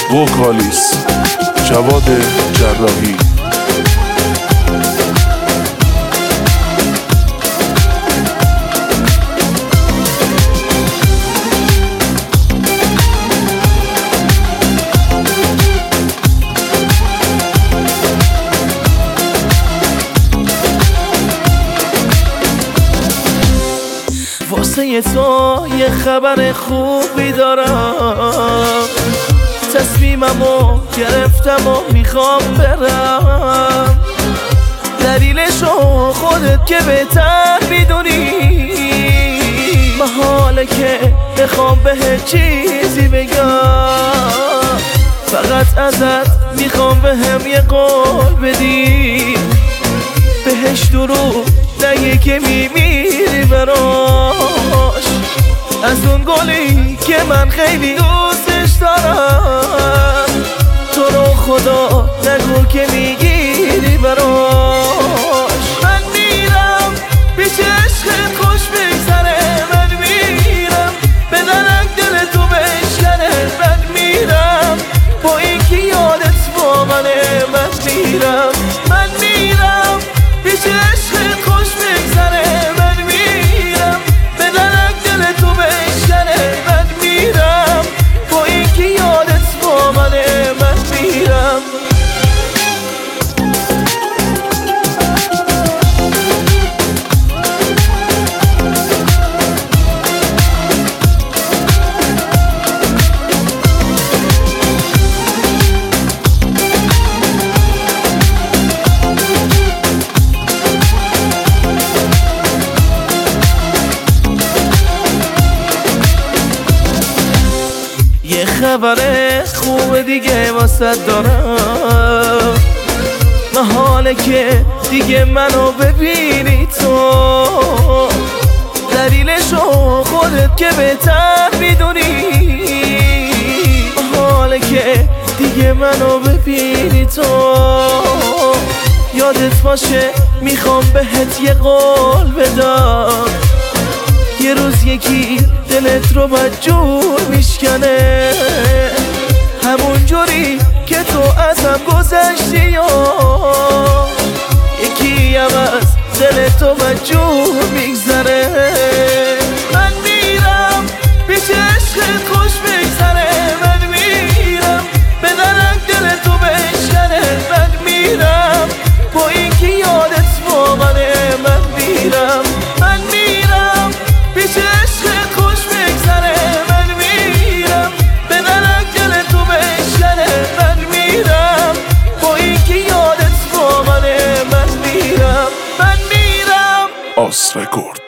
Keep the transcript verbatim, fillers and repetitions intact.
وکالیس جواد جراحی. واسه تو یه خبر خوبی دارم، تصمیممو گرفتم و میخوام برم. دلیلشو خودت که بهتر میدونی، محاله که بخوام بهت چیزی بگم. فقط ازت میخوام بهم یه قول بدی، بهش دروغ نگی که میمیری براش. از اون گلی که من خیلی دوستش دارم، تو رو خدا نگو که میگیری براش. من میرم پیش عشقت خوش بگذره، من میرم به درک دل تو بشکنه. من میرم با اینکه یادت با منه، من میرم من میرم پیش عشقت خوش بگذره. من میرم به درک دل تو بشکنه. من میرم با اینکه یادت با منه، من میرم. یه خبر خوب دیگه واسه دارم، محاله که دیگه منو ببینی تو. دلیلشو خودت که بهتر میدونی، محاله که دیگه منو ببینی تو. یادت باشه میخوام بهت یه قول بدم، یه روز یکی دلت رو بدجور میشکنه، همون جوری که تو ازم گذشتی. یا یکی هم از دلت رو بدجور میگذره. من میرم پیش عشقت خوش بگذره. من میرم به درک دل تو بشکنه. من میرم با اینکه یادت با منه. من میرم من میرم پیش عشقت خوش بگذره. من میرم به درک دل تو بشکنه. من میرم با اینکه یادت با منه. من میرم من میرم آس رکورد.